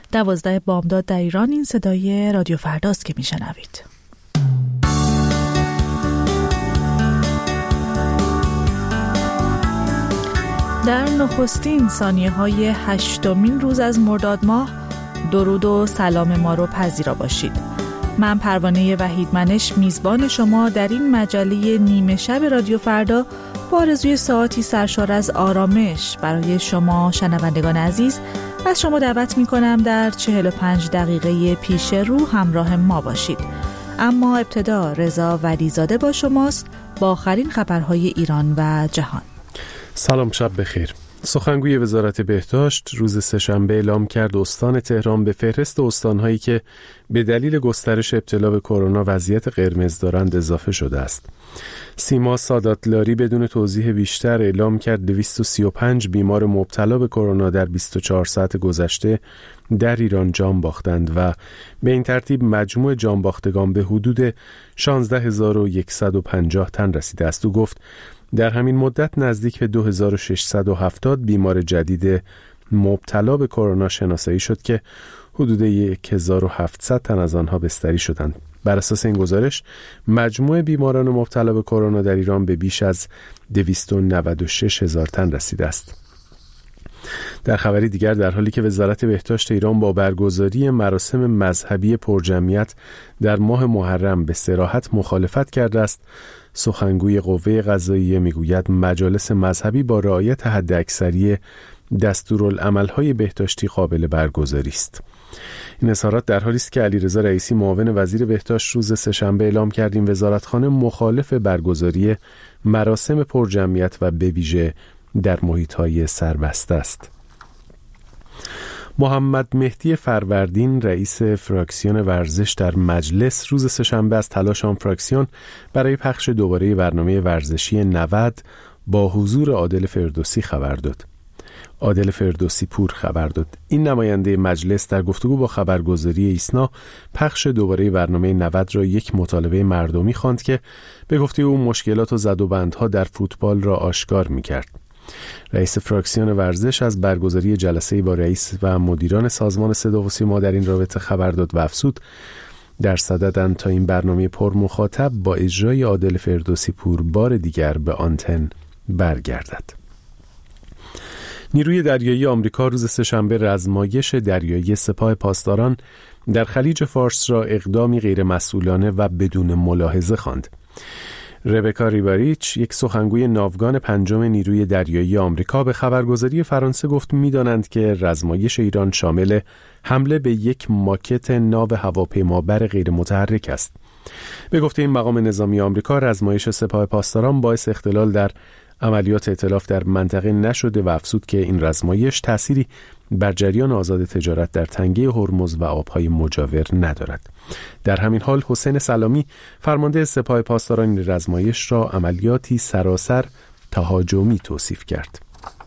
12 بامداد در ایران. این صدای رادیو فرداست که میشنوید. در نخستین ثانیه‌های 8مین روز از مرداد ماه درود و سلام ما رو پذیرا باشید. من پروانه وحیدمنش میزبان شما در این مجله نیمه شب رادیو فردا با آرزوی ساعتی سرشار از آرامش برای شما شنوندگان عزیز از شما دعوت می‌کنم در 45 دقیقه پیش رو همراه ما باشید. اما ابتدا رضا ولیزاده با شماست با آخرین خبرهای ایران و جهان. سلام، شب بخیر. سخنگوی وزارت بهداشت روز سه‌شنبه اعلام کرد استان تهران به فهرست استان‌هایی که به دلیل گسترش ابتلا به کرونا وضعیت قرمز دارند اضافه شده است. سیما ساداتلاری بدون توضیح بیشتر اعلام کرد 235 بیمار مبتلا به کرونا در 24 ساعت گذشته در ایران جان باختند و به این ترتیب مجموع جان باختگان به حدود 16150 تن رسیده است. او گفت در همین مدت نزدیک به 2670 بیمار جدید مبتلا به کرونا شناسایی شد که حدود 1700 تن از آنها بستری شدند. بر اساس این گزارش مجموع بیماران مبتلا به کرونا در ایران به بیش از 296000 تن رسیده است. در خبری دیگر، در حالی که وزارت بهداشت ایران با برگزاری مراسم مذهبی پرجمعیت در ماه محرم به صراحت مخالفت کرده است، سخنگوی قوه قضاییه میگوید مجالس مذهبی با رعایت حداکثری دستورالعمل‌های بهداشتی قابل برگزاری است. این اظهارات در حالی است که علیرضا رئیسی معاون وزیر بهداشت روز سه‌شنبه اعلام کرد این وزارتخانه مخالف برگزاری مراسم پرجمعیت و به ویژه در محیط‌های سربسته است. محمد مهدی فروردین رئیس فراکسیون ورزش در مجلس روز سه‌شنبه از تلاش آن فراکسیون برای پخش دوباره برنامه ورزشی 90 با حضور عادل فردوسی خبر داد. عادل فردوسی پور خبر داد. این نماینده مجلس در گفتگو با خبرگزاری ایسنا پخش دوباره برنامه 90 را یک مطالبه مردمی خواند که به گفته او مشکلات و زدوبندها در فوتبال را آشکار می‌کرد. رئیس فراکسیون ورزش از برگزاری جلسه‌ای با رئیس و مدیران سازمان صدا و سیما در این رابطه خبر داد و افزود در صددند تا این برنامه پر مخاطب با اجرای عادل فردوسی پور بار دیگر به آنتن برگردد. نیروی دریایی آمریکا روز سه‌شنبه رزمایش دریایی سپاه پاسداران در خلیج فارس را اقدامی غیرمسئولانه و بدون ملاحظه خواند. ربکا ریباریچ، یک سخنگوی ناوگان پنجم نیروی دریایی آمریکا، به خبرگزاری فرانسه گفت می‌دانند که رزمایش ایران شامل حمله به یک ماکت ناو هواپیمابر غیر متحرک است. به گفته این مقام نظامی آمریکا، رزمایش سپاه پاسداران باعث اختلال در عملیات ائتلاف در منطقه نشده و افزود که این رزمایش تأثیری بر جریان آزاد تجارت در تنگه هرمز و آبهای مجاور ندارد. در همین حال حسین سلامی، فرمانده سپاه پاسداران، رزمایش را عملیاتی سراسر تهاجمی توصیف کرد.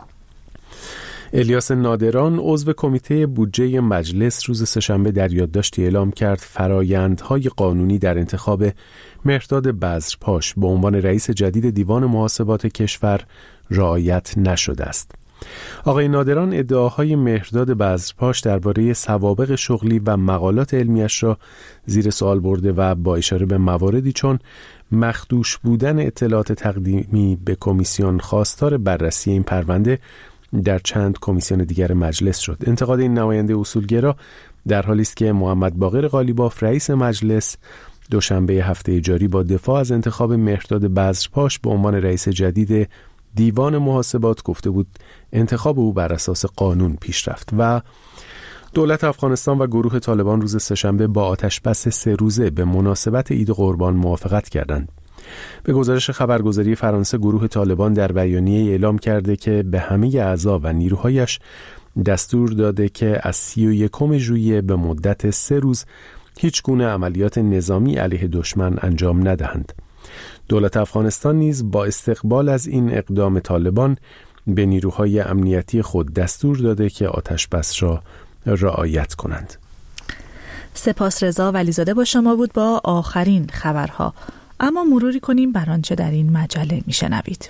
الیاس نادران، عضو کمیته بودجه مجلس، روز سه‌شنبه در یادداشتی اعلام کرد فرایندهای قانونی در انتخاب مهرداد بذرپاش به عنوان رئیس جدید دیوان محاسبات کشور رعایت نشده است. آقای نادران ادعاهای مهرداد بذرپاش درباره سوابق شغلی و مقالات علمیش را زیر سوال برده و با اشاره به مواردی چون مخدوش بودن اطلاعات تقدیمی به کمیسیون خواستار بررسی این پرونده در چند کمیسیون دیگر مجلس شد. انتقاد این نماینده اصولگرا در حالی است که محمد باقر قالیباف، رئیس مجلس، دوشنبه هفته جاری با دفاع از انتخاب مهرداد بذرپاش به عنوان رئیس جدید دیوان محاسبات گفته بود انتخاب او بر اساس قانون پیش رفت. و دولت افغانستان و گروه طالبان روز سه‌شنبه با آتشبس 3 روزه به مناسبت عید قربان موافقت کردند. به گزارش خبرگزاری فرانسه، گروه طالبان در بیانیه اعلام کرده که به همه اعضا و نیروهایش دستور داده که از 31 ژوئیه به مدت 3 روز هیچ گونه عملیات نظامی علیه دشمن انجام ندهند. دولت افغانستان نیز با استقبال از این اقدام طالبان به نیروهای امنیتی خود دستور داده که آتشبس را رعایت کنند. سپاس. رضا ولیزاده با شما بود با آخرین خبرها. اما مروری کنیم بر آنچه در این مجله میشنوید.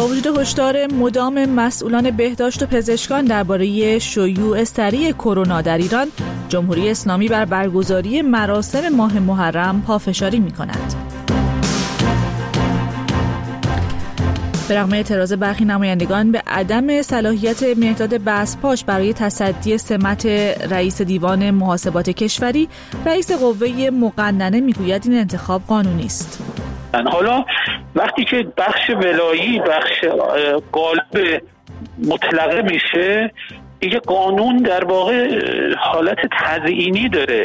با وجود هشدار مدام مسئولان بهداشت و پزشکان درباره شیوع سریع کرونا در ایران، جمهوری اسلامی بر برگزاری مراسم ماه محرم پافشاری می‌کند. به رغم اعتراض برخی نمایندگان به عدم صلاحیت مهرداد بزرپاش برای تصدی سمت رئیس دیوان محاسبات کشوری، رئیس قوه مقننه میگوید این انتخاب قانونی است. حالا وقتی که بخش ولایی بخش غالب مطلقه میشه، دیگه قانون در واقع حالت تزیینی داره.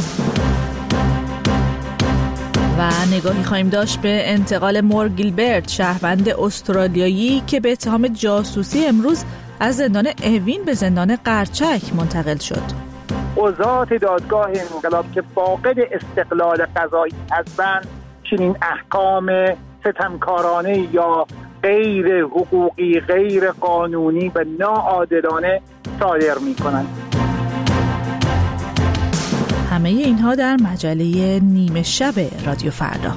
و نگاهی خواهیم داشت به انتقال مور گیلبرت، شهروند استرالیایی که به اتهام جاسوسی امروز از زندان اوین به زندان قرچک منتقل شد. قضات دادگاه انقلاب که فاقد استقلال قضایی هستند، چنین احکام ستمکارانه یا غیر حقوقی، غیر قانونی و ناعادلانه صادر می‌کنند. همه اینها در مجله نیمه شب رادیو فردا.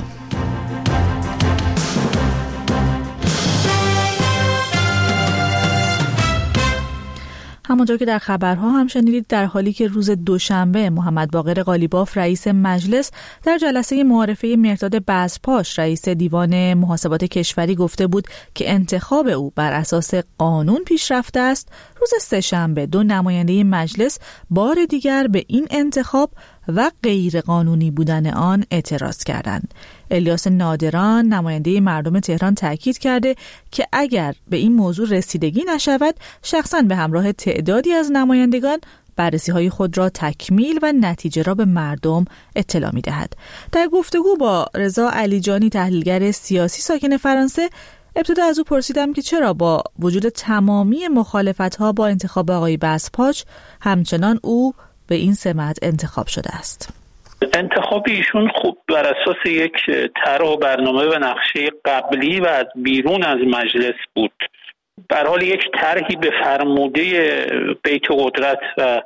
همونطور که در خبرها هم شنیدید، در حالی که روز دوشنبه محمد باقر قالیباف رئیس مجلس در جلسه معارفه مهرداد بزرپاش رئیس دیوان محاسبات کشوری گفته بود که انتخاب او بر اساس قانون پیش رفته است، روز سه‌شنبه دو نماینده مجلس بار دیگر به این انتخاب و غیر قانونی بودن آن اعتراض کردند. الیاس نادران نماینده مردم تهران تاکید کرده که اگر به این موضوع رسیدگی نشود، شخصاً به همراه تعدادی از نمایندگان بررسی‌های خود را تکمیل و نتیجه را به مردم اطلاع می‌دهد. در گفتگو با رضا علیجانی تحلیلگر سیاسی ساکن فرانسه، ابتدا از او پرسیدم که چرا با وجود تمامی مخالفت‌ها با انتخاب آقای بزرپاش همچنان او به این سمت انتخاب شده است. انتخاب ایشون خوب بر اساس یک طرح و برنامه و نقشه قبلی و از بیرون از مجلس بود. به هر حال یک طرحی به فرموده بیت قدرت و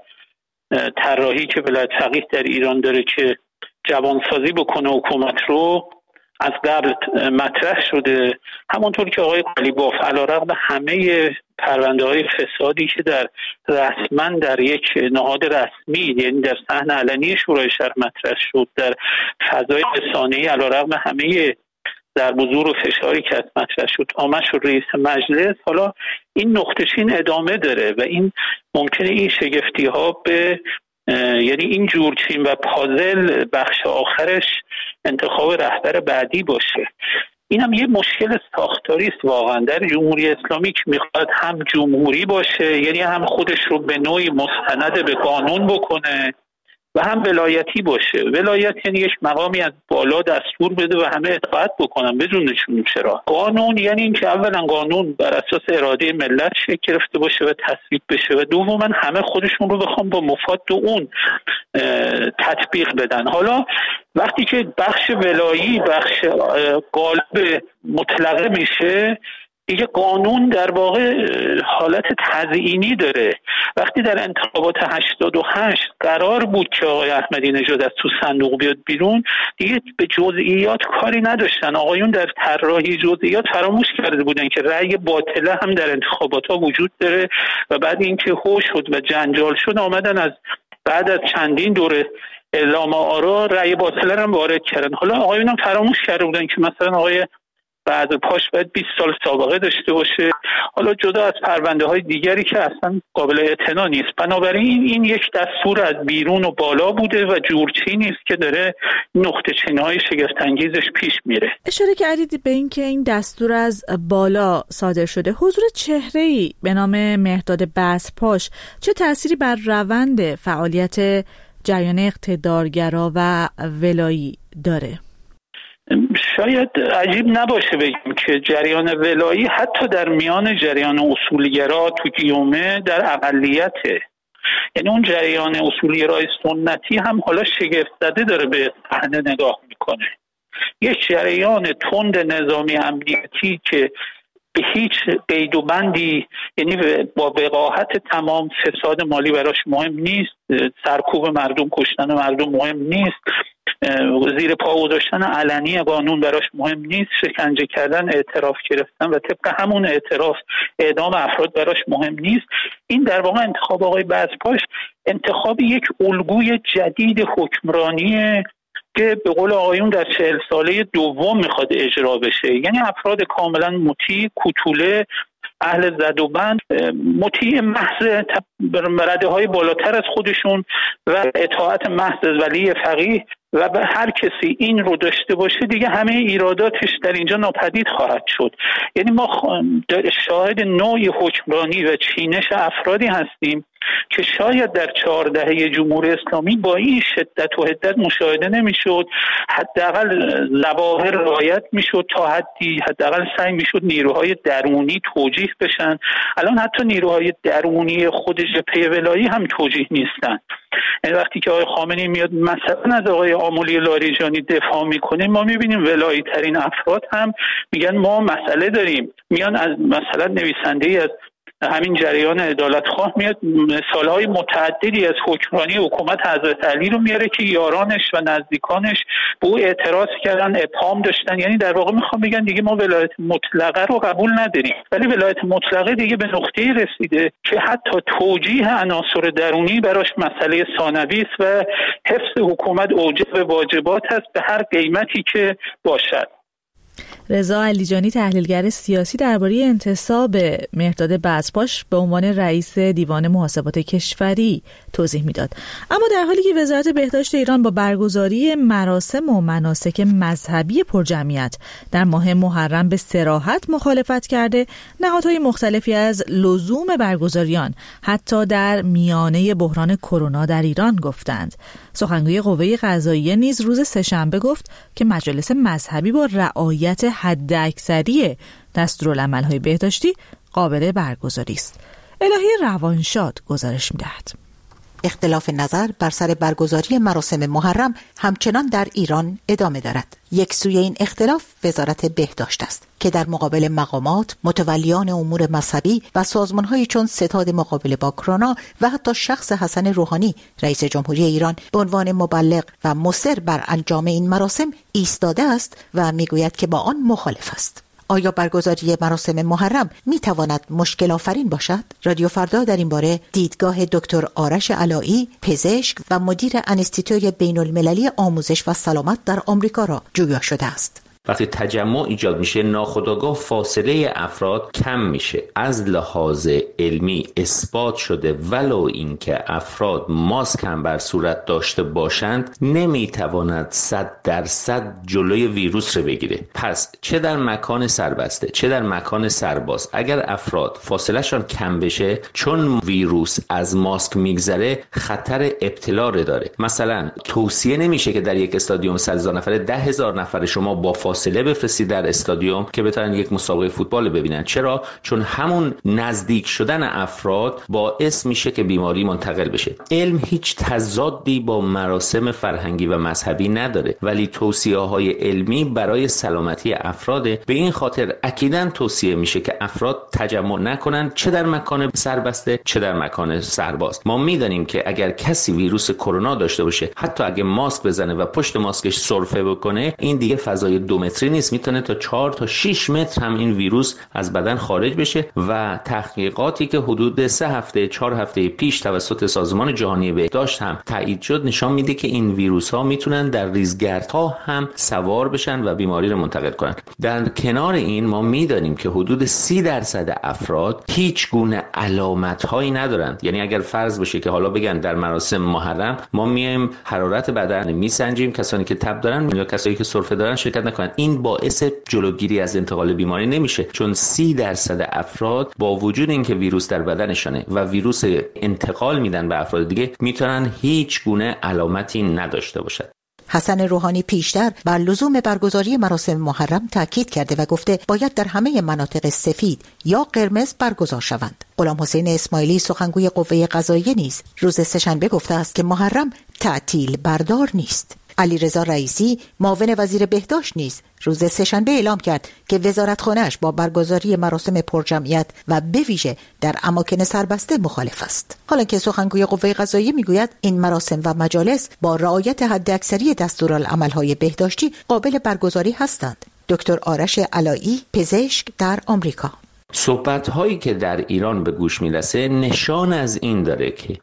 طراحی که ولایت فقیه در ایران داره که جوانسازی بکنه حکومت رو، از قبل مطرح شده. همونطور که آقای قالیباف علیرغم همه پرونده‌های فسادی که در رسما در یک نهاد رسمی، یعنی در صحن علنی شورای شهر مطرح شد، در فضای رسانه‌ای علیرغم همه ضرب و زور و فشاری که از مطرح شد، آمد شد رئیس مجلس. حالا این نقطه‌چین ادامه داره و این ممکنه این شگفتی‌ها به یعنی این جورچین و پازل بخش آخرش انتخاب رهبر بعدی باشه. این هم یه مشکل ساختاری است واقعا در جمهوری اسلامی که میخواد هم جمهوری باشه، یعنی هم خودش رو به نوعی مستند به قانون بکنه و هم ولایتی باشه. ولایت یعنی یک مقامی از بالا دستور بده و همه اطاعت بکنن بدونشون. چرا؟ قانون یعنی اینکه اولا قانون بر اساس اراده ملت شکل گرفته باشه و تصویب بشه و دوما همه خودشون رو بخوام با مفاد اون تطبیق بدن. حالا وقتی که بخش ولایی بخش غالب مطلقه میشه، دیگه قانون در واقع حالت تزیینی داره. وقتی در انتخابات 88 قرار بود که آقای احمدی نژاد از تو صندوق بیاد بیرون، دیگه به جزئیات کاری نداشتن. آقایون در طراحی جزئیات فراموش کرده بودن که رأی باطله هم در انتخابات ها وجود داره و بعد اینکه هوش شد و جنجال شد، آمدن از بعد از چندین دوره اعلام آرا رأی باطله هم وارد کردن. حالا آقایون هم فراموش کرده بودن که مثلا آقای بزرپاش باید 20 سال سابقه داشته باشه، حالا جدا از پرونده های دیگری که اصلا قابل اعتنا نیست. بنابراین این یک دستور از بیرون و بالا بوده و جورچینی است که داره نقطه چین‌های شگفت انگیزش پیش میره. اشاره کردید به این که این دستور از بالا صادر شده. حضور چهره‌ای به نام مهرداد بزرپاش چه تأثیری بر روند فعالیت جریان اقتدارگرا و ولایی داره؟ شاید عجیب نباشه بگیم که جریان ولایی حتی در میان جریان اصولگرا تو گیومه در اقلیته. یعنی اون جریان اصولگرای سنتی هم حالا شگفت زده داره به صحنه نگاه میکنه. یک جریان تند نظامی امنیتی که به هیچ قید و بندی، یعنی با وقاحت تمام، فساد مالی براش مهم نیست، سرکوب مردم، کشتن مردم مهم نیست، زیر پا گذاشتن علنی قانون براش مهم نیست، شکنجه کردن، اعتراف گرفتن و طبق همون اعتراف اعدام افراد براش مهم نیست. این در واقع انتخاب آقای بزرپاش انتخاب یک الگوی جدید حکمرانی که به قول آقایون در 40 ساله دوم میخواد اجرا بشه، یعنی افراد کاملا مطیع، کوتوله، اهل زد و بند، مطیع محض رده های بالاتر از خودشون و اطاعت محض از ولی فقیه و به هر کسی این رو داشته باشه دیگه همه ایراداتش در اینجا ناپدید خواهد شد. یعنی ما شاهد نوعی حکمرانی و چینش افرادی هستیم که شاید در 4 دهه جمهوری اسلامی با این شدت و حدت مشاهده نمیشد. حداقل ظواهر رعایت میشد تا حدی، حداقل سعی میشد نیروهای درونی توجیه بشن. الان حتی نیروهای درونی خود جبهه ولایی هم توجیه نیستن. یعنی وقتی که آقای خامنه‌ای میاد مثلا از آقای آملی لاریجانی دفاع میکنه، ما میبینیم ولایی ترین افراد هم میگن ما مسئله داریم. میان از مثلا نویسنده‌ای از همین جریان عدالتخواه میاد مثالهای متعددی از حکمرانی حکومت حضرت علی رو میاره که یارانش و نزدیکانش به او اعتراض کردن، ابهام داشتن. یعنی در واقع میخوام بگن دیگه ما ولایت مطلقه رو قبول نداریم، ولی ولایت مطلقه دیگه به نقطه‌ای رسیده که حتی توجیه عناصر درونی براش مسئله ثانوی است و حفظ حکومت اوجب واجبات است به هر قیمتی که باشد. رضا علیجانی تحلیلگر سیاسی درباره انتصاب مهرداد بزرپاش به عنوان رئیس دیوان محاسبات کشوری توضیح میداد. اما در حالی که وزارت بهداشت ایران با برگزاری مراسم و مناسک مذهبی پرجمعیت در ماه محرم به صراحت مخالفت کرده، نهادهای مختلفی از لزوم برگزاری آن حتی در میانه بحران کرونا در ایران گفتند. سخنگوی قوه قضاییه نیز روز سه‌شنبه گفت که مجالس مذهبی با رعایت حداکثری دستورالعمل‌های بهداشتی قابل برگزاری است. الهی روانشاد گزارش می‌دهد. اختلاف نظر بر سر برگزاری مراسم محرم همچنان در ایران ادامه دارد. یک سوی این اختلاف وزارت بهداشت است که در مقابل مقامات، متولیان امور مذهبی و سازمان‌هایی چون ستاد مقابله با کرونا و حتی شخص حسن روحانی رئیس جمهوری ایران به عنوان مبلغ و مصر بر انجام این مراسم ایستاده است و میگوید که با آن مخالف است. آیا برگزاری مراسم محرم می تواند مشکل آفرین باشد؟ رادیو فردا در این باره دیدگاه دکتر آرش علایی، پزشک و مدیر انستیتوی بین المللی آموزش و سلامت در آمریکا را جویا شده است. وقتی تجمع ایجاد میشه ناخودآگاه فاصله افراد کم میشه. از لحاظ علمی اثبات شده ولو اینکه افراد ماسک هم بر صورت داشته باشند نمیتواند 100% جلوی ویروس رو بگیره. پس چه در مکان سربسته چه در مکان سرباز اگر افراد فاصله شان کم بشه، چون ویروس از ماسک میگذره خطر ابتلا رو داره. مثلا توصیه نمیشه که در یک استادیوم 100,000 نفره 10,000 نفر شما با فاصله بفرستید در استادیوم که بتونن یک مسابقه فوتبال ببینن. چرا؟ چون همون نزدیک شدن افراد باعث میشه که بیماری منتقل بشه. علم هیچ تضادی با مراسم فرهنگی و مذهبی نداره، ولی توصیه‌های علمی برای سلامتی افراده. به این خاطر اکیداً توصیه میشه که افراد تجمع نکنن، چه در مکان سربسته چه در مکان سرباز. ما میدونیم که اگر کسی ویروس کرونا داشته باشه، حتی اگه ماسک بزنه و پشت ماسکش سرفه بکنه، این دیگه فضای 2 متری نیست، میتونه تا 4 تا 6 متر هم این ویروس از بدن خارج بشه. و تحقیقاتی که حدود 3 هفته 4 هفته پیش توسط سازمان جهانی بهداشت هم تایید شد نشان میده که این ویروس ها میتونن در ریزگردها هم سوار بشن و بیماری رو منتقل کنن. در کنار این ما میدانیم که حدود 30% افراد هیچ گونه علامت هایی ندارند. یعنی اگر فرض بشه که حالا بگن در مراسم محرم ما میایم حرارت بدن میسنجیم، کسانی که تب دارن یا کسایی که سرفه دارن شرکت نکنن، این باعث جلوگیری از انتقال بیماری نمیشه، چون 30% افراد با وجود اینکه ویروس در بدنشانه و ویروس انتقال میدن به افراد دیگه میتونن هیچ گونه علامتی نداشته باشن. حسن روحانی پیشتر بر لزوم برگزاری مراسم محرم تاکید کرده و گفته باید در همه مناطق سفید یا قرمز برگزار شوند. غلام حسین اسماعیلی سخنگوی قوه قضاییه نیز روز سه‌شنبه گفته است که محرم تعطیل بردار نیست. علیرضا رئیسی معاون وزیر بهداشت نیز روز سه‌شنبه اعلام کرد که وزارتخانه‌اش با برگزاری مراسم پرجمعیت و به ویژه در اماکن سربسته مخالف است. حالا که سخنگوی قوه قضاییه میگوید این مراسم و مجالس با رعایت حداکثری دستورالعمل‌های بهداشتی قابل برگزاری هستند. دکتر آرش علایی، پزشک در آمریکا: صحبت هایی که در ایران به گوش میرسه نشان از این داره که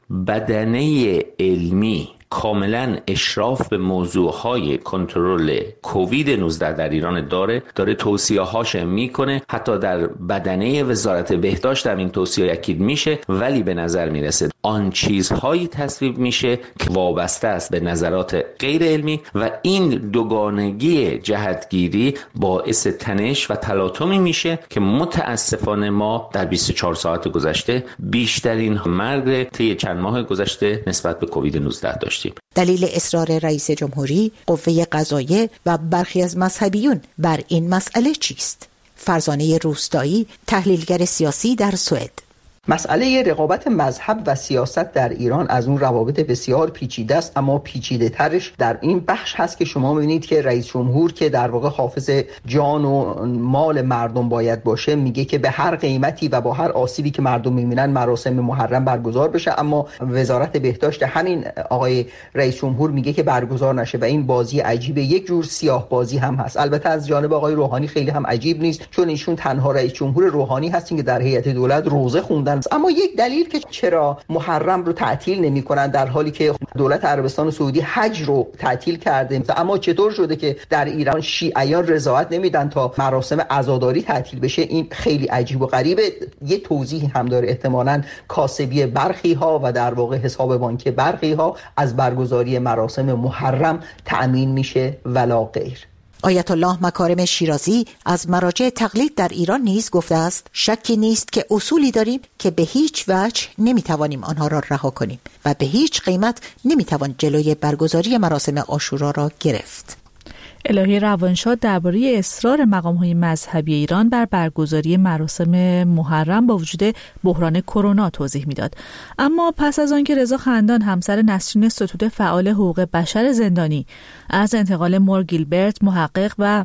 بدنه علمی کاملا اشراف به موضوعهای کنترل کووید 19 در ایران داره توصیه هاش میکنه. حتی در بدنه وزارت بهداشت هم این توصیه اکید میشه، ولی به نظر میرسه آن چیزهایی تصویب میشه که وابسته است به نظرات غیر علمی و این دوگانگی جهتگیری باعث تنش و تلاطمی میشه که متاسفانه ما در 24 ساعت گذشته بیشترین مرگ طی چند ماه گذشته نسبت به کووید 19 داشتیم. دلیل اصرار رئیس جمهوری، قوه قضاییه و برخی از مذهبیون بر این مسئله چیست؟ فرزانه روستایی، تحلیلگر سیاسی در سوئد: مسئله رقابت مذهب و سیاست در ایران از اون روابط بسیار پیچیده است، اما پیچیده ترش در این بخش هست که شما می‌بینید که رئیس جمهور که در واقع حافظ جان و مال مردم باید باشه، میگه که به هر قیمتی و با هر آسیبی که مردم می‌بینن مراسم محرم برگزار بشه، اما وزارت بهداشت همین آقای رئیس جمهور میگه که برگزار نشه و این بازی عجیبه، یک جور سیاه بازی هم هست. البته از جانب آقای روحانی خیلی هم عجیب نیست، چون ایشون تنها رئیس جمهور روحانی هستین که در هیئت دولت روزه خوندن. اما یک دلیل که چرا محرم رو تعطیل نمی‌کنن در حالی که دولت عربستان سعودی حج رو تعطیل کرده، اما چطور شده که در ایران شیعیان رضایت نمیدن تا مراسم عزاداری تعطیل بشه؟ این خیلی عجیب و غریبه. یه توضیح هم داره، احتمالاً کاسبی برخی ها و در واقع حساب بانکی برخی ها از برگزاری مراسم محرم تأمین میشه ولا غیر. آیت الله مکارم شیرازی از مراجع تقلید در ایران نیز گفته است شکی نیست که اصولی داریم که به هیچ وجه نمیتوانیم آنها را رها کنیم و به هیچ قیمت نمیتوان جلوی برگزاری مراسم عاشورا را گرفت. الهی روانشاد درباره اصرار مقام‌های مذهبی ایران بر برگزاری مراسم محرم با وجود بحران کرونا توضیح میداد. اما پس از آنکه رضا خندان همسر نسرین ستوده فعال حقوق بشر زندانی از انتقال مور گیلبرت محقق و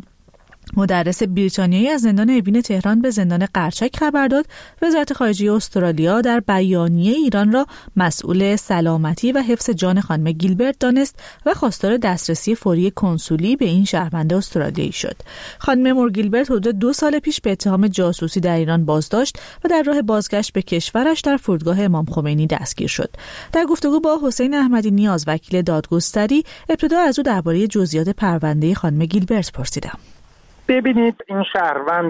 مدرس بریتانیایی از زندان اوین تهران به زندان قرچک خبر داد، وزارت خارجه استرالیا در بیانیه ایران را مسئول سلامتی و حفظ جان خانم گیلبرت دانست و خواستار دسترسی فوری کنسولی به این شهروند استرالیایی شد. خانم مور گیلبرت حدود 2 سال پیش به اتهام جاسوسی در ایران بازداشت و در راه بازگشت به کشورش در فرودگاه امام خمینی دستگیر شد. در گفتگو با حسین احمدی نیاز وکیل دادگستری، ابتدا از او درباره جزئیات پرونده خانم گیلبرت پرسیدم. ببینید، این شهروند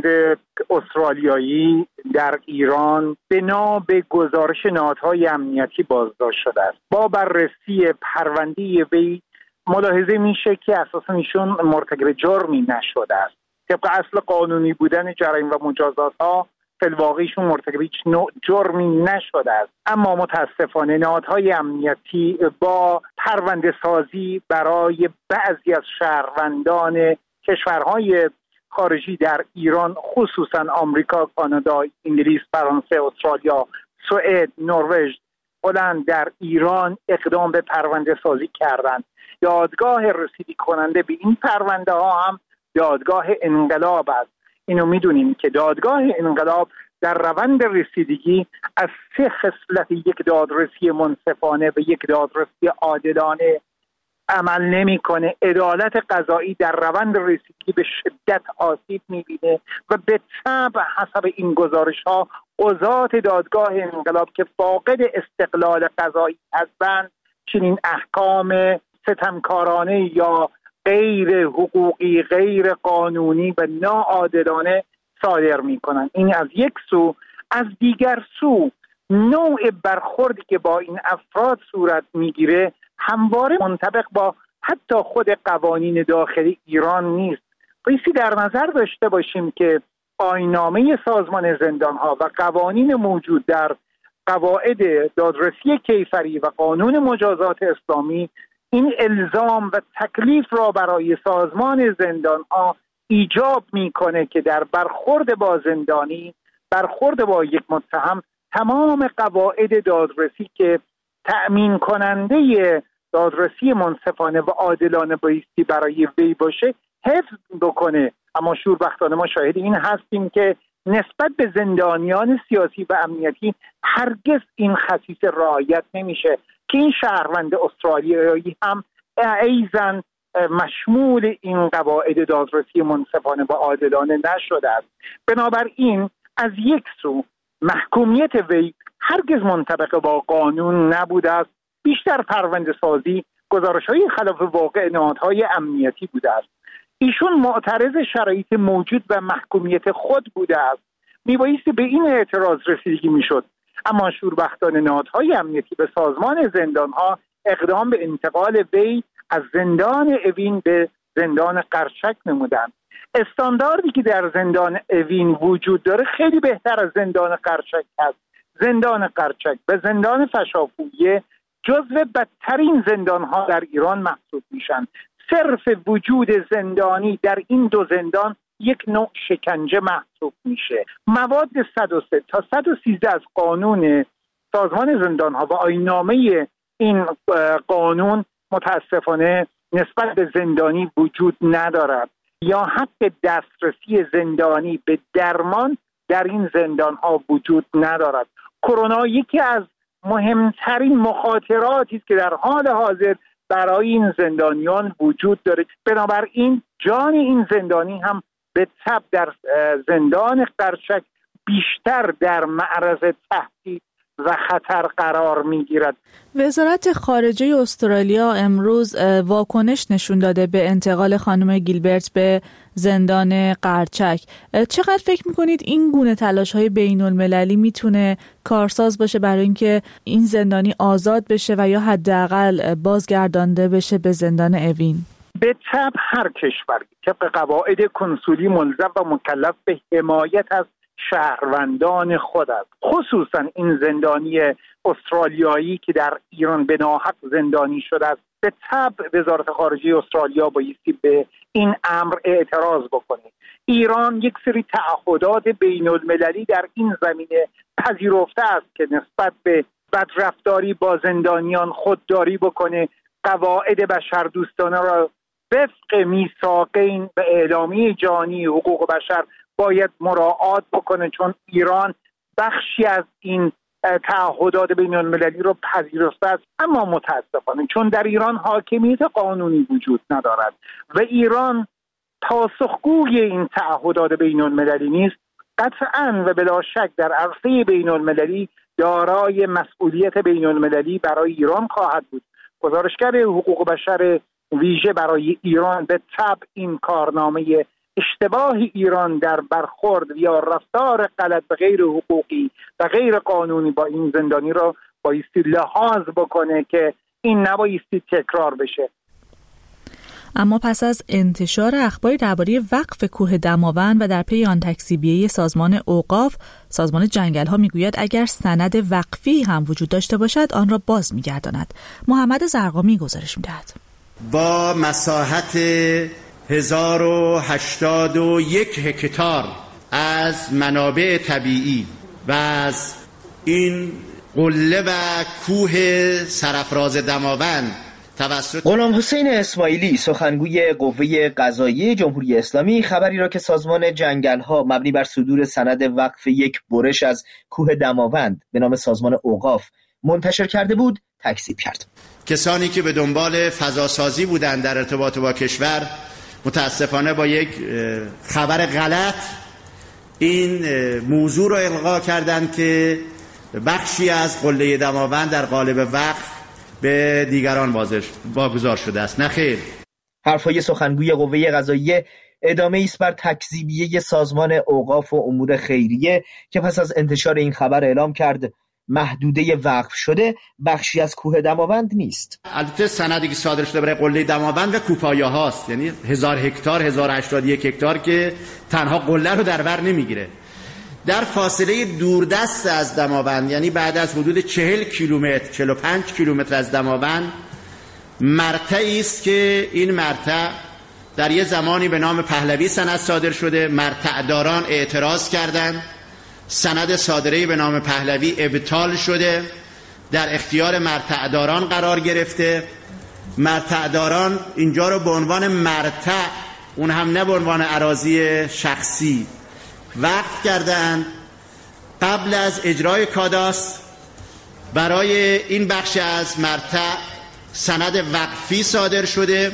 استرالیایی در ایران بنا به گزارش نهادهای امنیتی بازداشت شده است. با بررسی پرونده وی ملاحظه میشه که اساساً ایشون مرتکب جرمی نشده است. طبق اصل قانونی بودن جرایم و مجازات ها فی الواقع ایشون مرتکب هیچ نوع جرمی نشده است. اما متاسفانه نهادهای امنیتی با پرونده سازی برای بعضی از شهروندان کشورهای خارجی در ایران، خصوصا آمریکا، کانادا، انگلیس، فرانسه، استرالیا، سوئد، نروژ، هلند در ایران اقدام به پرونده سازی کردند. دادگاه رسیدگی کننده به این پرونده ها هم دادگاه انقلاب است. اینو میدونیم که دادگاه انقلاب در روند رسیدگی از 3 خصلت یک دادرسی منصفانه و یک دادرسی عادلانه عمل نمیکنه. عدالت قضایی در روند رسیدگی به شدت آسیب میبینه و به طبع حسب این گزارش ها قضات دادگاه انقلاب که فاقد استقلال قضایی هستند چنین احکام ستمکارانه یا غیر حقوقی، غیر قانونی و ناعادلانه صادر میکنن. این از یک سو. از دیگر سو نوع برخوردی که با این افراد صورت میگیره همواره منطبق با حتی خود قوانین داخلی ایران نیست. بایستی در نظر داشته باشیم که آیین‌نامه سازمان زندان‌ها و قوانین موجود در قواعد دادرسی کیفری و قانون مجازات اسلامی این الزام و تکلیف را برای سازمان زندان‌ها ایجاب میکنه که در برخورد با زندانی، برخورد با یک متهم، تمام قواعد دادرسی که تأمین کننده دادرسی منصفانه و عادلانه بایستی برای وی باشه حفظ بکنه. اما شوربختانه ما شاهد این هستیم که نسبت به زندانیان سیاسی و امنیتی هرگز این خصیصه رعایت نمیشه که این شهروند استرالیایی هم ایزن مشمول این قواعد دادرسی منصفانه و عادلانه نشده است. بنابراین از یک سو محکومیت وی هرگز منطبق با قانون نبوده است، بیشتر پرونده سازی، گزارش‌های خلاف واقع نهادهای امنیتی بوده است. ایشون معترض شرایط موجود و محکومیت خود بوده است. میبایستی به این اعتراض رسیدگی میشد، اما شوربختانه نهادهای امنیتی به سازمان زندانها اقدام به انتقال وی از زندان اوین به زندان قرچک نمودند. استانداردی که در زندان اوین وجود داره خیلی بهتر از زندان قرچک است. زندان قرچک و زندان فشافویه جزو بدترین زندانها در ایران محسوب میشن. صرف وجود زندانی در این دو زندان یک نوع شکنجه محسوب میشه. مواد 103 تا 113 از قانون سازمان زندانها و آیین‌نامه این قانون متاسفانه نسبت به زندانی وجود ندارد یا حق دسترسی زندانی به درمان در این زندانها وجود ندارد. کرونا یکی از مهمترین مخاطراتی است که در حال حاضر برای این زندانیان وجود داره. بنابراین جان این زندانی هم به تبع در زندان قرچک بیشتر در معرض تهدید و خطر قرار میگیرد. وزارت خارجه استرالیا امروز واکنش نشون داده به انتقال خانم گیلبرت به زندان قرچک. چقدر فکر میکنید این گونه تلاش‌های بین‌المللی میتونه کارساز باشه برای اینکه این زندانی آزاد بشه و یا حداقل بازگردانده بشه به زندان اوین؟ به طبع هر کشوری طبق قواعد کنسولی ملزم و مکلف به حمایت از شهروندان خود است. خصوصا این زندانی استرالیایی که در ایران به ناحق زندانی شده است، به طبع وزارت خارجه استرالیا بایستی به این امر اعتراض بکنه. ایران یک سری تعهدات بین المللی در این زمینه پذیرفته است که نسبت به بدرفتاری با زندانیان خودداری بکنه، قواعد بشردوستانه را وفق میثاقین و اعلامیه جهانی حقوق بشر باید مراعات بکنه، چون ایران بخشی از این تعهدات بین المللی رو پذیرفته است. اما متاسفانه چون در ایران حاکمیت قانونی وجود ندارد و ایران پاسخگوی این تعهدات بین المللی نیست، قطعاً و بلا شک در عرصه بین المللی دارای مسئولیت بین المللی برای ایران خواهد بود. گزارشگر حقوق بشر ویژه برای ایران به طبع این کارنامه اشتباه ایران در برخورد یا رفتار غلط و غیر حقوقی و غیر قانونی با این زندانی را بایستی لحاظ بکنه که این نبایستی تکرار بشه. اما پس از انتشار اخباری درباره وقف کوه دماوند و در پی آن تکذیبیه سازمان اوقاف، سازمان جنگل‌ها میگوید اگر سند وقفی هم وجود داشته باشد آن را باز میگرداند. محمد زرقامی گزارش میدهد. با مساحت 1081 هکتار از منابع طبیعی و از این قله و کوه سرافراز دماوند توسط غلام حسین اسماعیلی سخنگوی قوه قضاییه جمهوری اسلامی خبری را که سازمان جنگل‌ها مبنی بر صدور سند وقف یک برش از کوه دماوند به نام سازمان اوقاف منتشر کرده بود تکذیب کرد. کسانی که به دنبال فضاسازی بودند در ارتباط با کشور متاسفانه با یک خبر غلط این موضوع را القا کردند که بخشی از قله دماوند در قالب وقف به دیگران واگذار شده است. نه خیر. حرفای سخنگوی قوه قضاییه ادامه است بر تکذیبیه سازمان اوقاف و امور خیریه که پس از انتشار این خبر اعلام کرد محدوده وقف شده بخشی از کوه دماوند نیست. البته سندی که صادر شده برای قله دماوند و کوپایه هاست، یعنی 1000 هکتار 1081 هکتار که تنها قله رو در بر نمیگیره. در فاصله دوردست از دماوند، یعنی بعد از حدود 40 کیلومتر 45 کیلومتر از دماوند مرتعی است که این مرتع در یه زمانی به نام پهلوی سند صادر شده. مرتعداران اعتراض کردند، سند صادره به نام پهلوی ابطال شده، در اختیار مرتعداران قرار گرفته مرتعداران اینجا رو به عنوان مرتع، اون هم نه به عنوان اراضی شخصی، وقف کردند. قبل از اجرای کاداست برای این بخش از مرتع سند وقفی صادر شده.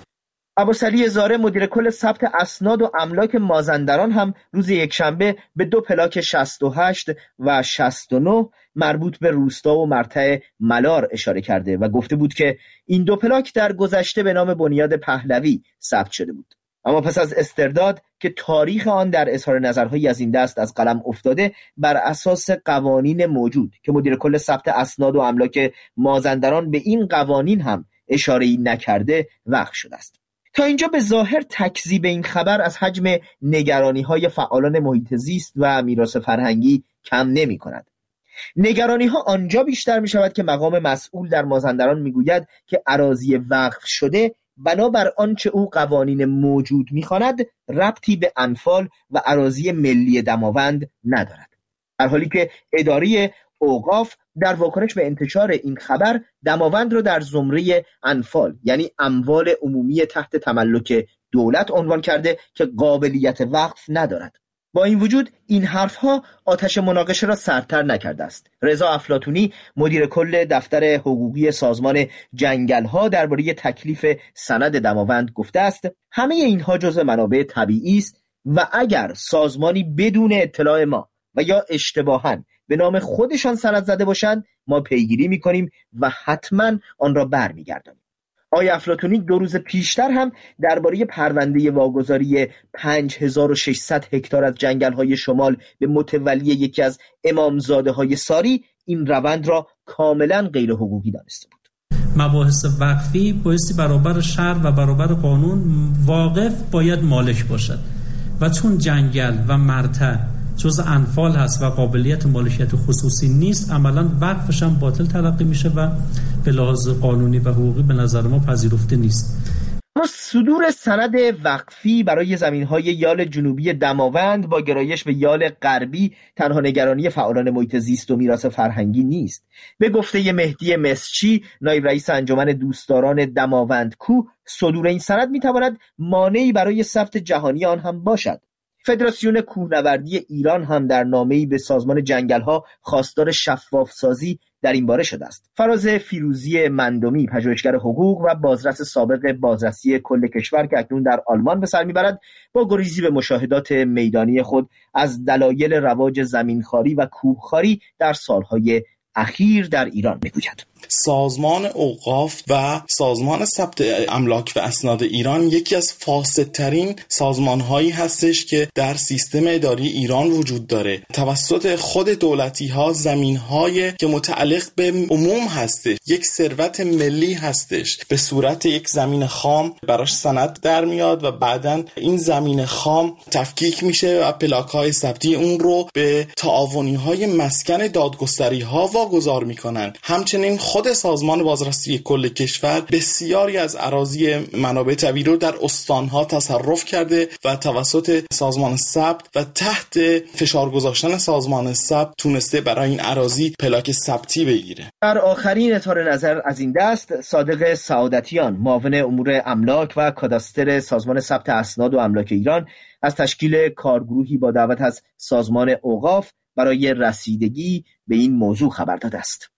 ابوسعلی زاره مدیر کل ثبت اسناد و املاک مازندران هم روز یکشنبه به 2 پلاک 68 و 69 مربوط به روستا و مرتع ملار اشاره کرده و گفته بود که این 2 پلاک در گذشته به نام بنیاد پهلوی ثبت شده بود. اما پس از استرداد که تاریخ آن در اظهار نظرهایی از این دست از قلم افتاده، بر اساس قوانین موجود که مدیر کل ثبت اسناد و املاک مازندران به این قوانین هم اشاره‌ای نکرده وقف شده است. تا اینجا به ظاهر تکذیب این خبر از حجم نگرانی‌های فعالان محیط زیست و میراث فرهنگی کم نمی‌کند. نگرانی‌ها آنجا بیشتر می‌شود که مقام مسئول در مازندران می‌گوید که اراضی وقف شده بنابر آنچه او قوانین موجود می‌خواند ربطی به انفال و اراضی ملی دماوند ندارد، در حالی که اداره اوقاف در واکنش به انتشار این خبر دماوند را در زمره انفال یعنی اموال عمومی تحت تملک دولت عنوان کرده که قابلیت وقف ندارد. با این وجود این حرفها آتش مناقشه را سردتر نکرده است. رضا افلاطونی مدیر کل دفتر حقوقی سازمان جنگل‌ها درباره تکلیف سند دماوند گفته است همه اینها جزء منابع طبیعی است و اگر سازمانی بدون اطلاع ما و یا اشتباهاً به نام خودشان سند زده باشند ما پیگیری می‌کنیم و حتما آن را برمیگردانیم. آقای افلاطونی 2 روز پیشتر هم درباره پرونده واگذاری 5600 هکتار از جنگل‌های شمال به متولی یکی از امامزاده‌های ساری این روند را کاملا غیر حقوقی دانسته بود. مباحث وقفی بایستی برابر شرع و برابر قانون واقف باید مالک باشد و چون جنگل و مرتع جز انفال هست و قابلیت مالکیت خصوصی نیست، عملا وقفش هم باطل تلقی میشه و به لحاظ قانونی و حقوقی به نظر ما پذیرفته نیست. اما صدور سند وقفی برای زمین‌های یال جنوبی دماوند با گرایش به یال غربی تنها نگرانی فعالان محیط زیست و میراث فرهنگی نیست. به گفته مهدی مسچی نایب رئیس انجمن دوستداران دماوند کوه، صدور این سند میتواند مانعی برای ثبت جهانی آن هم باشد. فدراسیون کوهنوردی ایران هم در نامه‌ای به سازمان جنگل‌ها خواستار شفاف سازی در این باره شده است. فراز فیروزی مندمی پژوهشگر حقوق و بازرس سابق بازرسی کل کشور که اکنون در آلمان به سر میبرد، با گریزی به مشاهدات میدانی خود از دلایل رواج زمینخواری و کوهخواری در سالهای اخیر در ایران میگوید. سازمان اوقاف و سازمان ثبت املاک و اسناد ایران یکی از فاسدترین سازمان‌هایی هستش که در سیستم اداری ایران وجود داره. توسط خود دولتی‌ها زمین‌های که متعلق به عموم هستش، یک ثروت ملی هستش، به صورت یک زمین خام براش سند در میاد و بعداً این زمین خام تفکیک میشه و پلاک‌های ثبتی اون رو به تعاونی‌های مسکن دادگستری‌ها واگذار میکنن. همچنین خود سازمان بازرسی کل کشور بسیاری از اراضی منابع طبیعی رو در استانها تصرف کرده و توسط سازمان ثبت و تحت فشار گذاشتن سازمان ثبت تونسته برای این اراضی پلاک ثبتی بگیره. در آخرین اظهار نظر از این دست، صادق سعادتیان معاون امور املاک و کاداستر سازمان ثبت اسناد و املاک ایران از تشکیل کارگروهی با دعوت از سازمان اوقاف برای رسیدگی به این موضوع خبر داده است.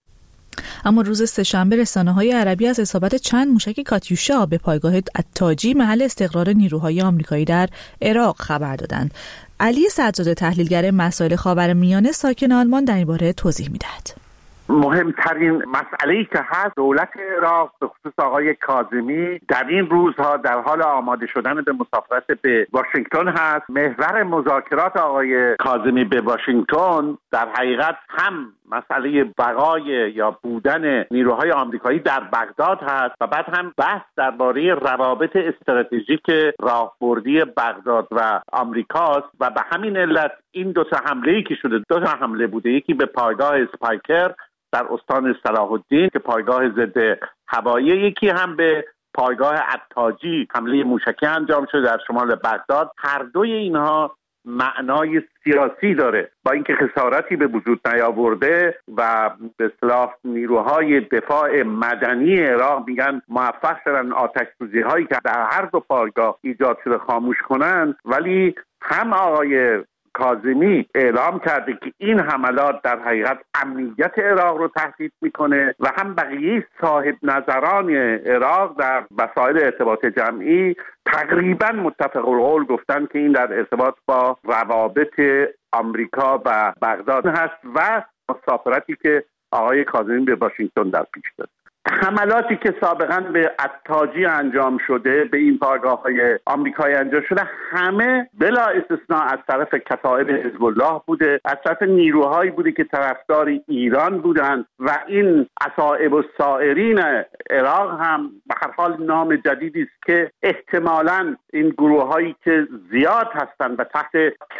اما روز سه‌شنبه رسانه‌های عربی از اصابت چند موشک کاتیوشا به پایگاه عتاجی محل استقرار نیروهای آمریکایی در عراق خبر دادند. علی سعدزاده تحلیلگر مسائل خاورمیانه ساکن آلمان در این باره توضیح می‌دهد. مهمترین مسئله‌ای که هست، دولت عراق به خصوص آقای کاظمی در این روزها در حال آماده شدن به مسافرت به واشنگتن هست. محور مذاکرات آقای کاظمی به واشنگتن در حقیقت هم مسئله بقای یا بودن نیروهای آمریکایی در بغداد هست و بعد هم بحث درباره روابط استراتژیک راهبردی بغداد و آمریکاست و به همین علت این دو تا حمله‌ای که شده، دو تا حمله بوده، یکی به پایگاه اسپایکر در استان صلاح الدین که پایگاه ضد هوایی، یکی هم به پایگاه عتاجی حمله موشکی انجام شده در شمال بغداد. هر دوی اینها معنای سیاسی داره، با اینکه خسارتی به وجود نیاورده و به اصطلاح نیروهای دفاع مدنی عراق میگن موفق شدن آتش سوزی هایی که در هر دو پایگاه ایجاد شده خاموش کنن، ولی هم آقای کاظمی اعلام کرده که این حملات در حقیقت امنیت عراق رو تهدید میکنه و هم بقیه صاحب نظران عراق در وسایل ارتباط جمعی تقریبا متفق القول گفتن که این در ارتباط با روابط آمریکا و بغداد هست و مسافرتی که آقای کاظمی به واشنگتن در پیش داره. حملاتی که سابقا به عطاجی انجام شده، به این پایگاه‌های آمریکایی انجام شده، همه بلا استثناء از طرف کتائب حزب الله بوده، از طرف نیروهایی بوده که طرفدار ایران بودند و این عصائب السائرین عراق هم به هر حال نام جدیدی است که احتمالاً این گروه‌هایی که زیاد هستند و تحت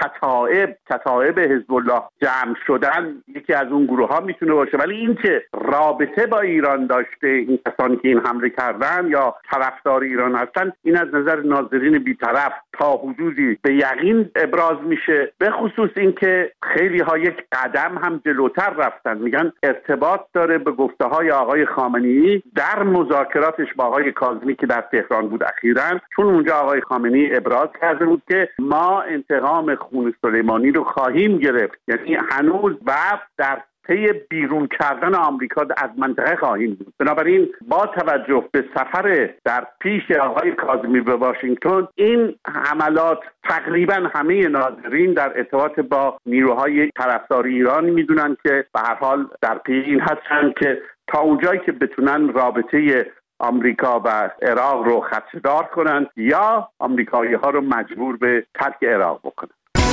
کتائب حزب الله جمع شدن یکی از اون گروه‌ها میتونه باشه، ولی این که رابطه با ایران داشته این کسانی که این حمله کردن یا طرفدار ایران هستن، این از نظر ناظرین بی‌طرف تا حدودی به یقین ابراز میشه، به خصوص اینکه خیلی ها یک قدم هم جلوتر رفتن، میگن ارتباط داره به گفته های آقای خامنه‌ای در مذاکراتش با آقای کاظمی که در تهران بود اخیراً، چون اونجا آقای خامنه‌ای ابراز کرده بود که ما انتقام خون سلیمانی رو خواهیم گرفت، یعنی هنوز بعد در طی بیرون کردن آمریکا از منطقه خواهیم بود. بنابراین با توجه به سفر در پیش آقای کاظمی به واشنگتن، این حملات تقریبا همه ناظرین در ارتباط با نیروهای طرفدار ایران میدونن که به هر حال در پی این هستن که تا اونجایی که بتونن رابطه آمریکا و عراق رو خدشه‌دار کنن یا آمریکایی ها رو مجبور به ترک عراق بکنن.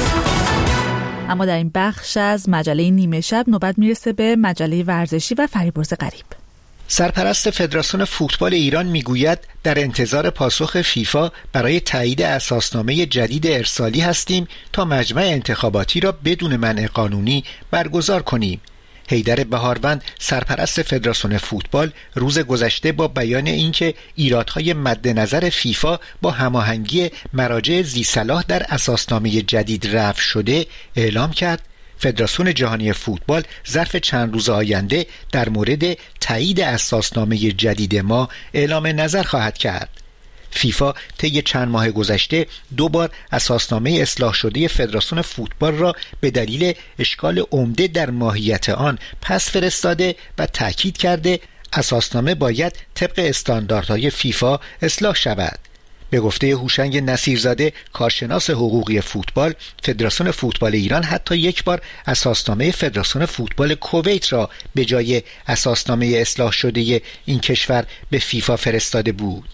اما در این بخش از مجله نیمه شب نوبت میرسه به مجله ورزشی و فریبرز غریب. سرپرست فدراسیون فوتبال ایران میگوید در انتظار پاسخ فیفا برای تایید اساسنامه جدید ارسالی هستیم تا مجمع انتخاباتی را بدون منع قانونی برگزار کنیم. حیدر بهاروند سرپرست فدراسیون فوتبال روز گذشته با بیان اینکه ایرادهای مد نظر فیفا با هماهنگی مراجع ذی‌صلاح در اساسنامه جدید رفع شده اعلام کرد فدراسیون جهانی فوتبال ظرف چند روز آینده در مورد تایید اساسنامه جدید ما اعلام نظر خواهد کرد. فیفا طی چند ماه گذشته 2 بار اساسنامه اصلاح شده فدراسیون فوتبال را به دلیل اشکال عمده در ماهیت آن پس فرستاده و تاکید کرده اساسنامه باید طبق استانداردهای فیفا اصلاح شود. به گفته هوشنگ نصیرزاده کارشناس حقوقی فوتبال، فدراسیون فوتبال ایران حتی 1 بار اساسنامه فدراسیون فوتبال کویت را به جای اساسنامه اصلاح شده این کشور به فیفا فرستاده بود.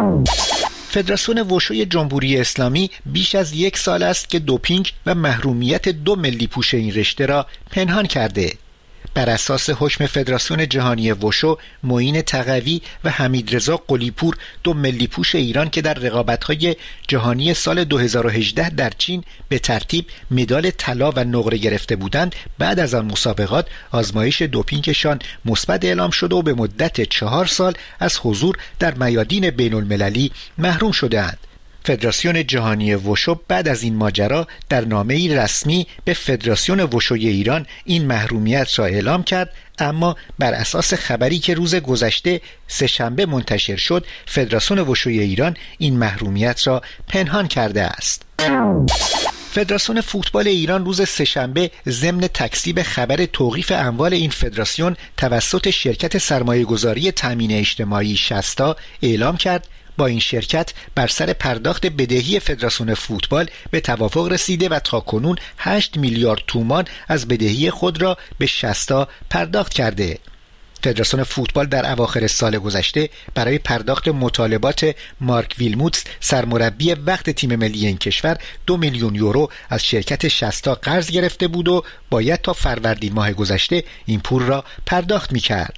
فدراسیون وشوی جمهوری اسلامی بیش از 1 سال است که دوپینگ و محرومیت 2 ملی پوش این رشته را پنهان کرده. بر اساس حکم فدراسیون جهانی وشو، معین تقوی و حمیدرضا قلی‌پور 2 ملی پوش ایران که در رقابت‌های جهانی سال 2018 در چین به ترتیب مدال طلا و نقره گرفته بودند، بعد از آن مسابقات آزمایش دوپینگشان مثبت اعلام شده و به مدت 4 سال از حضور در میادین بین‌المللی محروم شده‌اند. فدراسیون جهانی وشو بعد از این ماجرا در نامه‌ای رسمی به فدراسیون وشوی ایران این محرومیت را اعلام کرد، اما بر اساس خبری که روز گذشته سه‌شنبه منتشر شد، فدراسیون وشوی ایران این محرومیت را پنهان کرده است. فدراسیون فوتبال ایران روز سه‌شنبه ضمن تکذیب خبر توقیف اموال این فدراسیون توسط شرکت سرمایه‌گذاری تامین اجتماعی شستا اعلام کرد با این شرکت بر سر پرداخت بدهی فدراسیون فوتبال به توافق رسیده و تاکنون 8 میلیارد تومان از بدهی خود را به شستا پرداخت کرده. فدراسیون فوتبال در اواخر سال گذشته برای پرداخت مطالبات مارک ویلموتس سرمربی وقت تیم ملی این کشور 2 میلیون یورو از شرکت شستا قرض گرفته بود و باید تا فروردین ماه گذشته این پول را پرداخت می‌کرد.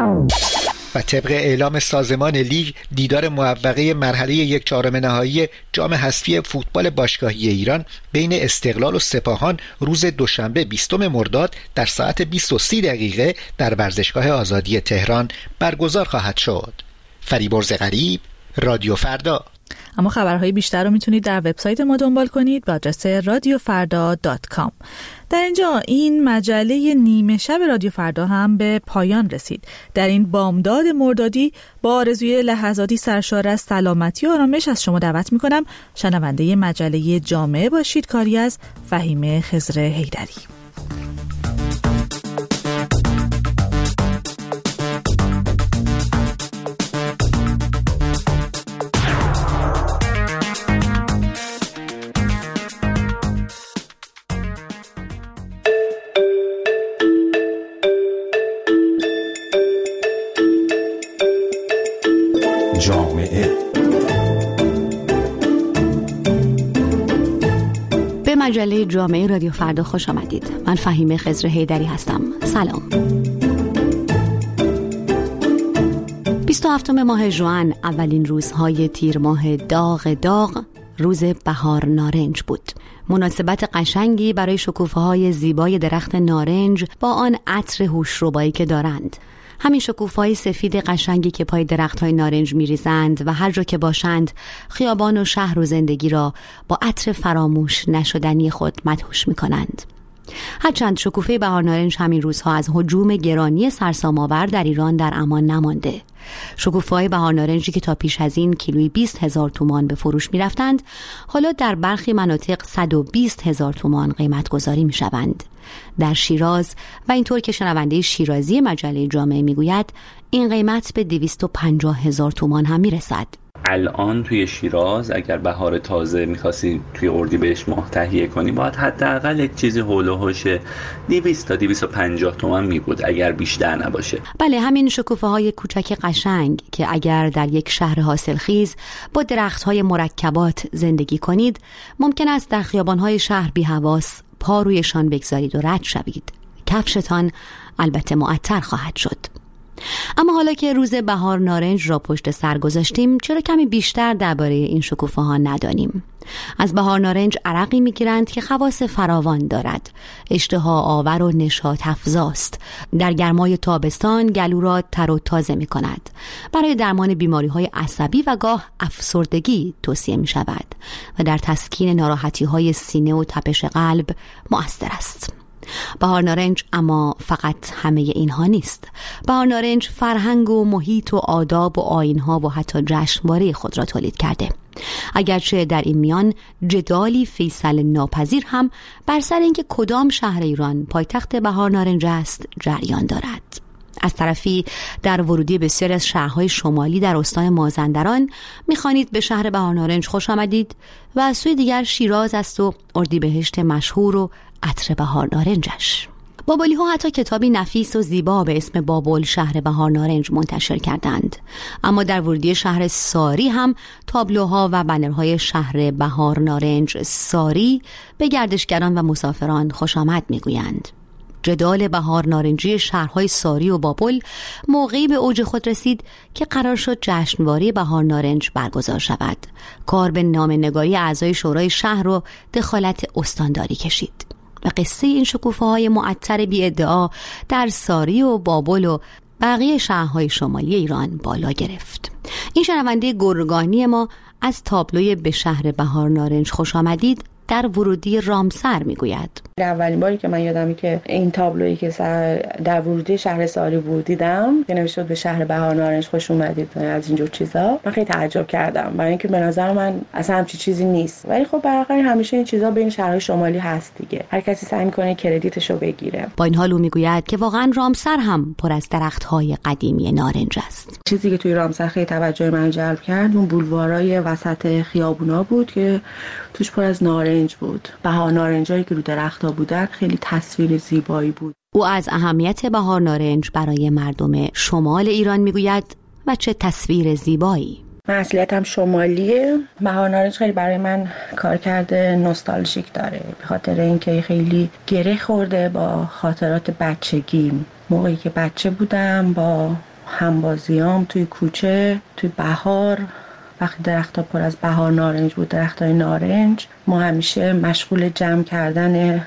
و طبق اعلام سازمان لیگ دیدار موقعه مرحله 1/4 نهایی جام حذفی فوتبال باشگاهی ایران بین استقلال و سپاهان روز دوشنبه 20 مرداد در ساعت 20:30 در ورزشگاه آزادی تهران برگزار خواهد شد. فریبرز غریب، رادیو فردا. اما خبرهای بیشتر رو میتونید در وبسایت ما دنبال کنید با آدرس radiofarda.com. در اینجا این مجله نیمه شب رادیو فردا هم به پایان رسید. در این بامداد مردادی با آرزوی لحظاتی سرشار از سلامتی و آرامش از شما دعوت میکنم شنونده مجله جامعه باشید. کاری از فهیمه خضر حیدری. به مجله جامعه رادیو فردا خوش آمدید. من فهیمه خضر حیدری هستم. سلام. 27 ماه ژوئن، اولین روزهای تیر ماه داغ روز بهار نارنج بود. مناسبت قشنگی برای شکوفه‌های زیبای درخت نارنج با آن عطر هوشربایی که دارند. همین شکوفه‌های سفید قشنگی که پای درخت‌های نارنج می‌ریزند و هر جا که باشند خیابان و شهر و زندگی را با عطر فراموش نشدنی خود مدهوش می‌کنند. هرچند شکوفه بهار نارنج همین روزها از هجوم گرانی سرسام‌آور در ایران در امان نمانده. شکوفه‌های بهار نارنجی که تا پیش از این کیلویی 20,000 تومان به فروش می‌رفتند، حالا در برخی مناطق 120,000 تومان قیمت گذاری می‌شوند. در شیراز و اینطور که شنونده شیرازی مجله جامعه میگوید این قیمت به 250,000 تومان هم میرسد. الان توی شیراز اگر بهار تازه می‌خواستی توی اردیبهشت ماه تهیه کنی باید حداقل یک چیزی هول و هوش 200 تا 250 تومان می بود اگر بیشتر نباشه. بله، همین شکوفه‌های کوچک قشنگ که اگر در یک شهر حاصلخیز با درخت‌های مرکبات زندگی کنید ممکن است در خیابان‌های شهر بی‌حواس پا رویشان بگذارید و رد شوید. کفشتان البته معطر خواهد شد. اما حالا که روز بهار نارنج را پشت سر گذاشتیم، چرا کمی بیشتر درباره این شکوفه ها ندانیم؟ از بهار نارنج عرقی میگیرند که خواص فراوان دارد. اشتها آور و نشاط افزاست. در گرمای تابستان گلو را تر و تازه می کند. برای درمان بیماری های عصبی و گاه افسردگی توصیه می شود و در تسکین ناراحتی های سینه و تپش قلب مؤثر است. بهار نارنج اما فقط همه اینها نیست. بهار نارنج فرهنگ و محیط و آداب و آیین‌ها و حتی جشنواره خود را تولید کرده. اگرچه در این میان جدالی فیصل ناپذیر هم بر سر اینکه کدام شهر ایران پایتخت بهار نارنج است جریان دارد. از طرفی در ورودی بسیاری از شهرهای شمالی در استان مازندران می‌خوانید به شهر بهار نارنج خوش آمدید و از سوی دیگر شیراز است و اردیبهشت مشهور و عطر بهار نارنجش. بابلی ها حتی کتابی نفیس و زیبا به اسم بابل شهر بهار نارنج منتشر کردند. اما در ورودی شهر ساری هم تابلوها و بنرهای شهر بهار نارنج ساری به گردشگران و مسافران خوش آمد میگویند. جدال بهار نارنجی شهرهای ساری و بابل موقعی به اوج خود رسید که قرار شد جشنواره بهار نارنج برگزار شود. کار به نامه‌نگاری اعضای شورای شهر و دخالت استانداری کشید و قصه این شکوفه‌های معطر بی ادعا در ساری و بابل و بقیه شهرهای شمالی ایران بالا گرفت. این شنونده گرگانی ما از تابلوی به شهر بهار نارنج خوش آمدید در ورودی رامسر میگوید. اولین باری که من یادمه که این تابلویی که در ورودی شهر ساری بود دیدم که نوشته به شهر بهار نارنج خوش اومدید از اینجور چیزا، من خیلی تعجب کردم برای اینکه به نظر من اصلا همچین چیزی نیست. ولی خب برای همیشه این چیزا بین شهرهای شمالی هست دیگه، هر کسی سعی میکنه کردیتشو بگیره. با این حال او میگوید که واقعا رامسر هم پر از درخت‌های قدیمی نارنج است. چیزی که توی رامسر خیلی توجه من جلب کرد اون بولوارای وسط خیابونا بود که توش پر از نارنج بود. بهار نارنجایی که رو درخت‌ها بودن خیلی تصویر زیبایی بود. او از اهمیت بهار نارنج برای مردم شمال ایران میگوید و چه تصویر زیبایی. من اصلیتم شمالیه. بهار نارنج خیلی برای من کارکرد نوستالژیک داره، به خاطر اینکه خیلی گره خورده با خاطرات بچگیم. موقعی که بچه بودم با همبازیام توی کوچه، توی بهار، وقتی درخت‌ها پر از بهار نارنج بود، درخت‌های نارنج، ما همیشه مشغول جمع کردن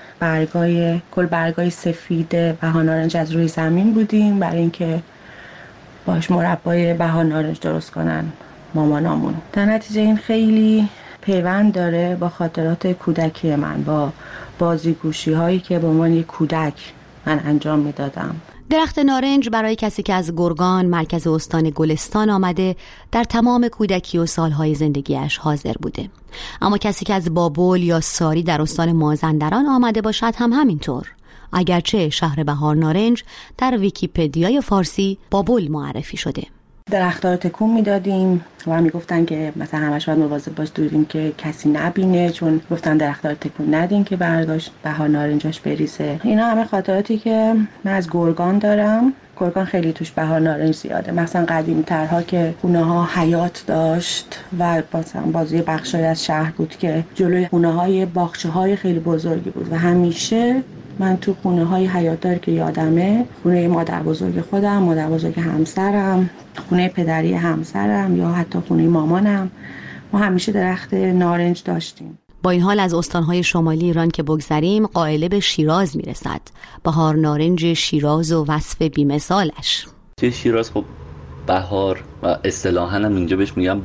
گل برگای سفید بهار نارنج از روی زمین بودیم برای اینکه باش مربای بهار نارنج درست کنن. مامانامون. در نتیجه این خیلی پیوند داره با خاطرات کودکی من، با بازیگوشی هایی که به عنوان یک کودک من انجام میدادم. درخت نارنج برای کسی که از گرگان مرکز استان گلستان آمده در تمام کودکی و سالهای زندگیش حاضر بوده، اما کسی که از بابل یا ساری در استان مازندران آمده باشد هم همینطور، اگرچه شهر بهار نارنج در ویکی‌پدیای فارسی بابل معرفی شده. درخت‌ها رو تکون میدادیم و میگفتن که مثلا همش باید مواظب باش دوریم که کسی نبینه، چون گفتن درخت‌ها رو تکون ندین که برداشت بهار نارنجاش بریزه. اینا همه خاطراتی که من از گرگان دارم. گرگان خیلی توش بهار نارنج زیاده، مثلا قدیمی ترها که خونه ها حیاط داشت و مثلا بازی بخشای از شهر بود که جلوی خونه های باغچه های خیلی بزرگی بود و همیشه من تو خونه های حیاطدار که یادمه، خونه مادر بزرگ خودم، مادر بزرگ همسرم، خونه پدری همسرم یا حتی خونه مامانم، ما همیشه درخت نارنج داشتیم. با این حال از استانهای شمالی ایران که بگذریم قائله به شیراز میرسد. بهار نارنج شیراز و وصف بی‌مثالش. توی شیراز خب بهار و اصطلاحاً هم اینجا بهش میگم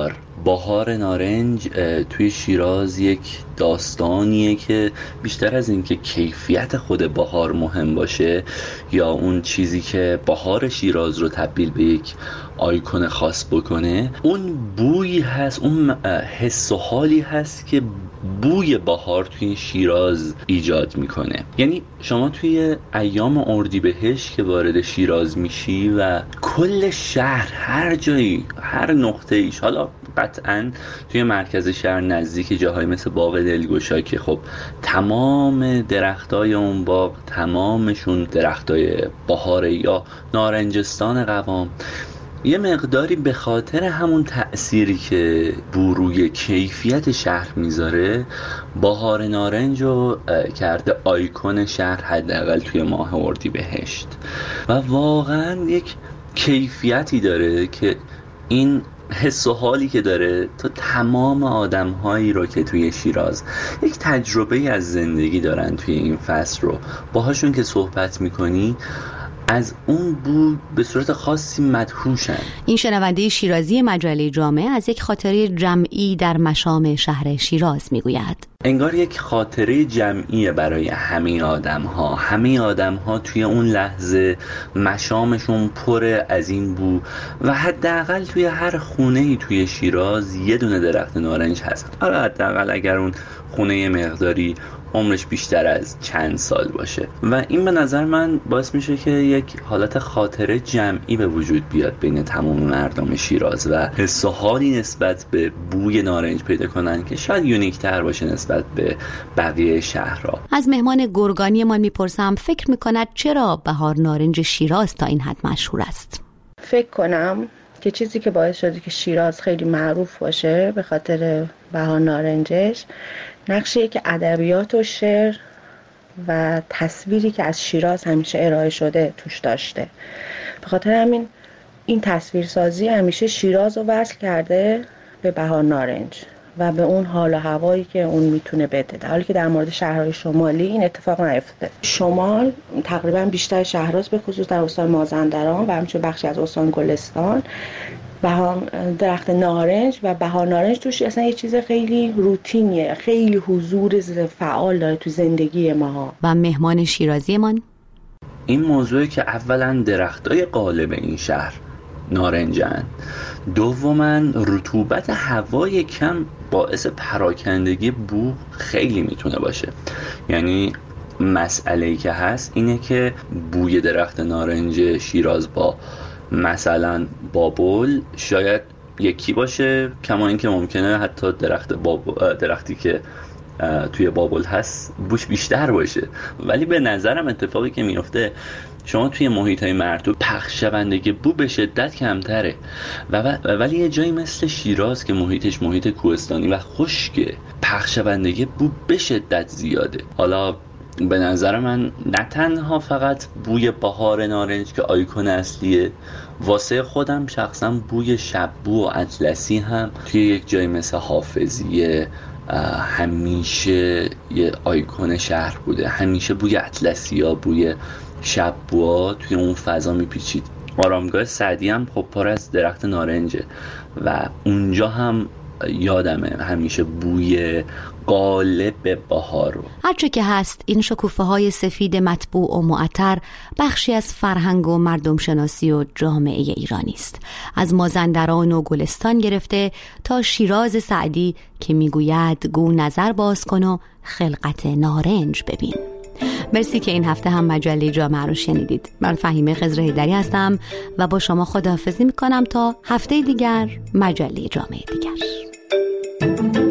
بهار نارنج توی شیراز یک داستانیه که بیشتر از این که کیفیت خود بهار مهم باشه یا اون چیزی که بهار شیراز رو تبدیل به یک آیکون خاص بکنه، اون بویی هست، اون حس و حالی هست که بوی بهار توی شیراز ایجاد میکنه. یعنی شما توی ایام اردیبهشت که وارد شیراز میشی و کل شهر، هر جایی، هر نقطه ایش، حالا قطعا توی مرکز شهر نزدیک جاهای مثل باغ دلگشا که خب تمام درختای اون باغ تمامشون درختای بهاره یا نارنجستان قوام، یه مقداری به خاطر همون تأثیری که روی کیفیت شهر میذاره بهار نارنج رو کرده آیکون شهر، حداقل توی ماه اردیبهشت، و واقعا یک کیفیتی داره که این حس و حالی که داره تو تمام آدم‌هایی رو که توی شیراز یک تجربه از زندگی دارن توی این فصل رو باهاشون که صحبت میکنی از اون بو به صورت خاصی مدهوشن. این شنونده شیرازی مجله جامعه از یک خاطره جمعی در مشام شهر شیراز میگوید. انگار یک خاطره جمعیه برای همه آدم ها توی اون لحظه مشامشون پر از این بو و حداقل توی هر خونه‌ای توی شیراز یه دونه درخت نارنج هست. حالا حداقل اگر اون خونه مقداری عمرش بیشتر از چند سال باشه و این به نظر من باعث میشه که یک حالت خاطره جمعی به وجود بیاد بین تمام مردم شیراز و حس و حالی نسبت به بوی نارنج پیدا کنن که شاید یونیک‌تر باشه نسبت به بقیه شهرها. از مهمان گرگانی ما میپرسم فکر میکند چرا بهار نارنج شیراز تا این حد مشهور است؟ فکر کنم که چیزی که باعث شده که شیراز خیلی معروف باشه به خاطر بهار نارنجش نقشی که ادبیات و شعر و تصویری که از شیراز همیشه ارائه شده توش داشته. به خاطر همین این تصویرسازی همیشه شیراز رو وصل کرده به بهار نارنج و به اون حال و هوایی که اون میتونه بده، در حالی که در مورد شهرهای شمالی این اتفاق نیفتاده. شمال تقریبا بیشتر شهرهاست، به خصوص در استان مازندران و همچنین بخشی از استان گلستان، درخت نارنج و بهار نارنج توش اصلا یه چیز خیلی روتینیه، خیلی حضور فعال داره تو زندگی ما. و مهمان شیرازی من این موضوعی که اولا درختای غالب این شهر نارنجن، دوما رطوبت هوای کم باعث پراکندگی بو خیلی میتونه باشه. یعنی مسئله‌ای که هست اینه که بوی درخت نارنج شیراز با مثلا بابل شاید یکی باشه، کما اینکه ممکنه حتی درختی که توی بابل هست بوش بیشتر باشه. ولی به نظرم اتفاقی که میفته شما توی محیط‌های مرطوب پخش‌شوندگی بو به شدت کمتره ولی یه جایی مثل شیراز که محیطش محیط کوهستانی و خشکه پخش‌شوندگی بو به شدت زیاده. حالا به نظر من نه تنها فقط بوی بهار نارنج که آیکون اصلیه، واسه خودم شخصا بوی شببو و اطلسی هم توی یک جای مثل حافظیه همیشه یه آیکون شهر بوده. همیشه بوی اطلسی ها، بوی شببوها توی اون فضا میپیچید. آرامگاه سعدی هم خب پر از درخت نارنجه و اونجا هم یادمه همیشه بوی قالب بهار رو. هرچه که هست این شکوفه های سفید مطبوع و معطر بخشی از فرهنگ و مردم شناسی و جامعه ایرانی است. از مازندران و گلستان گرفته تا شیراز سعدی که میگوید گو نظر باز کن و خلقت نارنج ببین. مرسی که این هفته هم مجله جامعه رو شنیدید. من فهیمه خضر حیدری هستم و با شما خداحافظی میکنم تا هفته دیگر مجله جامعه دیگر.